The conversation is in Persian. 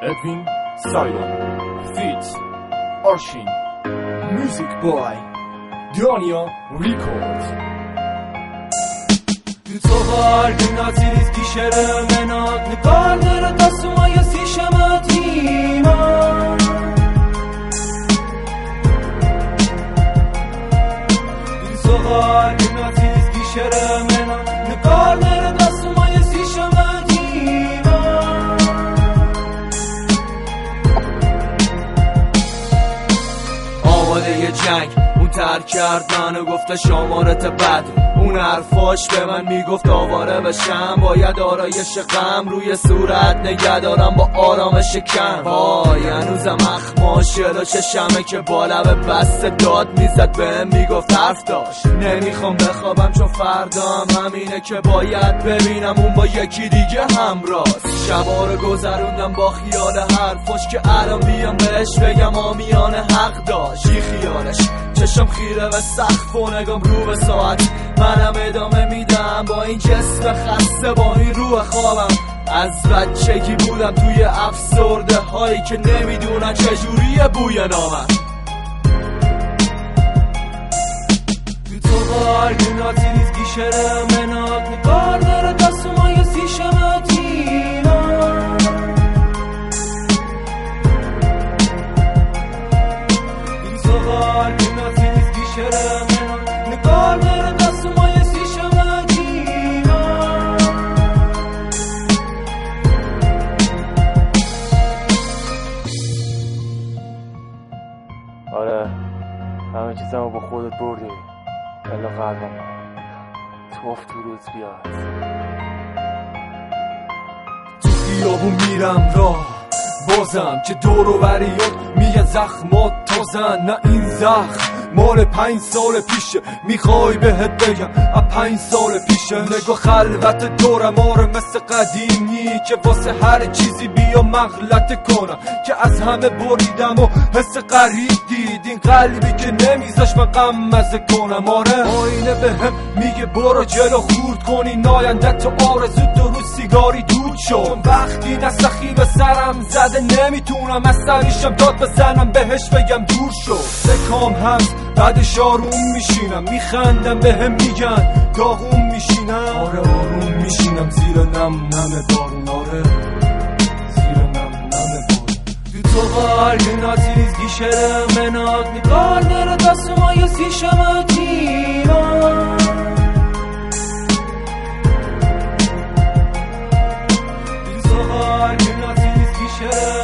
Edwin Saylan Feat Arshin Music by Dania Records. Du trovare gratis kishere menat Nikarder tasmaya sishamatina Du trovare gratis kishere menat Nikarder tasmaya sishamatina آماده یه جنگ اون ترک کرد منو گفته شمارت بد اون حرفاش به من میگفت آواره بشم باید آرایش غم روی صورت نگه دارم با آرامش کم وای هنوزم اخماش جلو چشمه که با لب بسته داد میزد بهم میگفت حرف داشت نمیخوام بخوابم چون فردام همینه که باید ببینم اون با یکی دیگه همراست شبا رو گذروندم با خیال حرفاش که الان بیام بهش بگم آمیان حق داشت بی خیالش چشم خیره و سقف و نگام رو به ساعت منم ادامه میدم با این جسم خسته با این روح خوابم از بچگی بودم توی افسرده هایی که نمیدونن چجوریه بوی نامم تو var günahsız kişere menat Nikarder tasmaya sişamatina Tu var günahsız kişere menat Nikarder tasmaya sişamatina آره همه چیزمو با خودت بردی الا قلبم توف تو روز بیاد تو خیابون میرم راه بازم که دور و بریات میگه زخمات تازن نه این زخم مال 5 سال پیشه میخوای بهت بگم 5 سال پیشه نگاه خلوت دورم آره مثل قدیمی که واسه هر چیزی بیا مغلطه کنم که از همه بریدم و حس غریب دید این قلبی که نمیذاش من غم مزه کنم آره آینه بهم میگه برو جلو خورد کنی ناینده تو آرزو تو رو سیگاری دود شد وقتی نسخی به سرم زده نمیتونم از سریشم داد بزنم بهش بگم دور شد سکام هست بعدش آروم میشینم میخندم بهم میگن داغون میشینم آره آروم میشینم زیر نم نم بارون آره زیر نم نم بارون تو var günahsız kişere menat Nikarder tasmaya sişamatina Tu var günahsız kişere